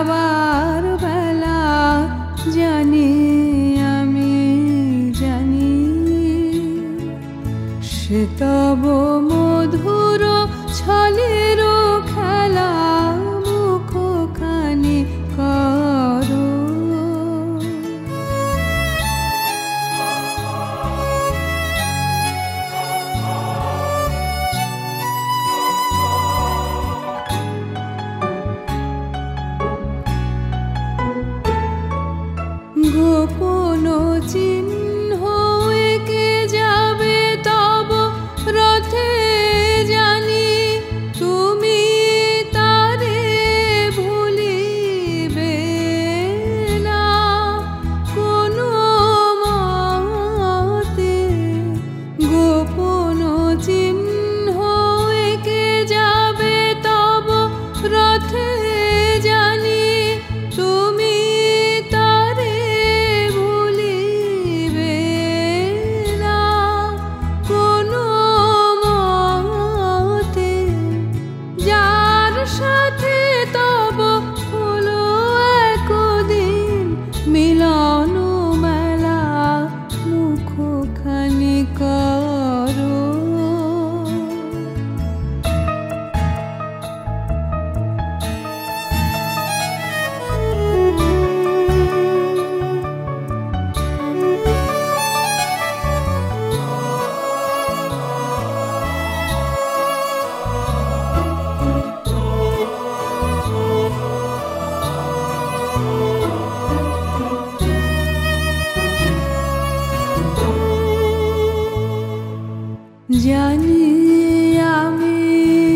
যাবার বেলা জানি আমি জানি সে তব মধুর ছলের খেলা মুখখানি করো। গোপন চিহ্ন এঁকে যাবে তব রথে জানি তুমি তারে ভুলিবে না কোনো মতে। গোপন চিহ্ন এঁকে যাবে তব রথে জানি তুমি তারে ভুলিবে না কোনো মতে। যার সাথে তব হলো একদিন মিলন মেলা মুখখানি করো। জানি আমি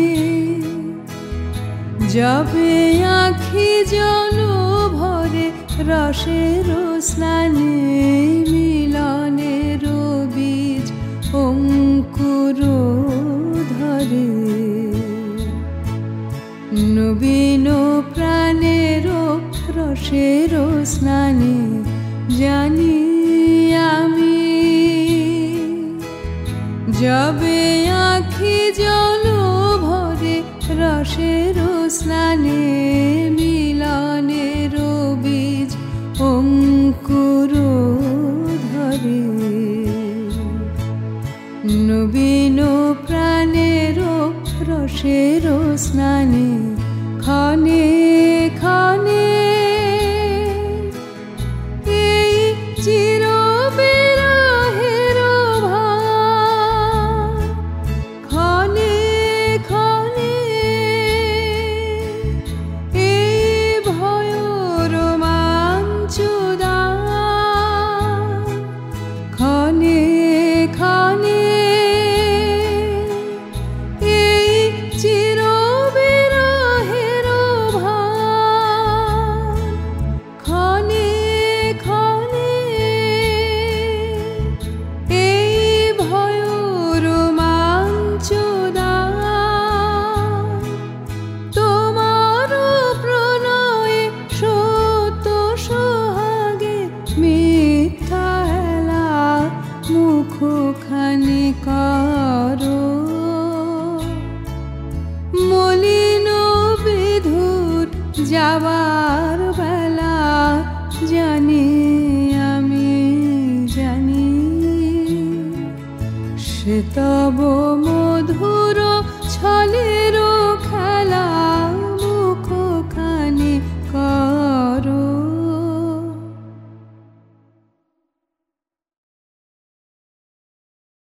যাবে আঁখি জল ভরে রসের স্নানে মিলনের বীজ অঙ্কুর ধরে। নবীন প্রাণের রসের স্নানে জানি আমি যাবে আঁখি জল ভরে রসের স্নানে মিলনের বীজ অঙ্কুর ধরে। নবীন প্রাণের রসের স্নানে ক্ষণে ক্ষণে এই চির মুখখানি করো। মলিন বিধুর যাবার বেলা জানি আমি জানি সে তব মধু